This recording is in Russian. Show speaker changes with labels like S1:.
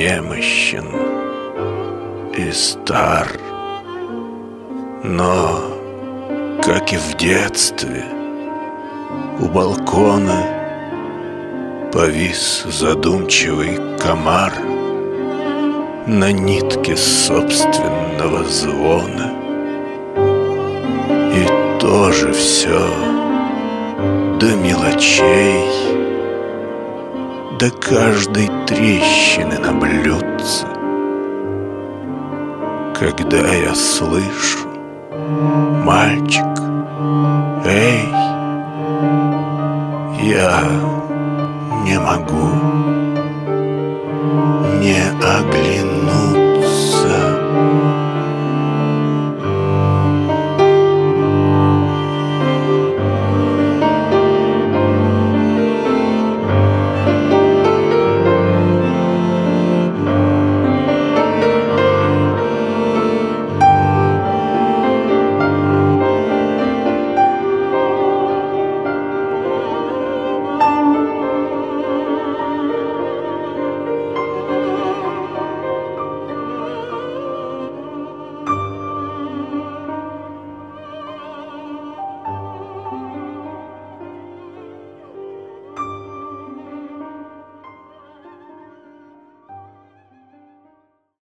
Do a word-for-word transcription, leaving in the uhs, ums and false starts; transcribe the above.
S1: немощен и стар. Но, как и в детстве, у балкона повис задумчивый комар на нитке собственного звона. И тоже все до мелочей, до каждой трещины на блюдце. Когда я слышу: мальчик, эй, я не могу не оглянуться.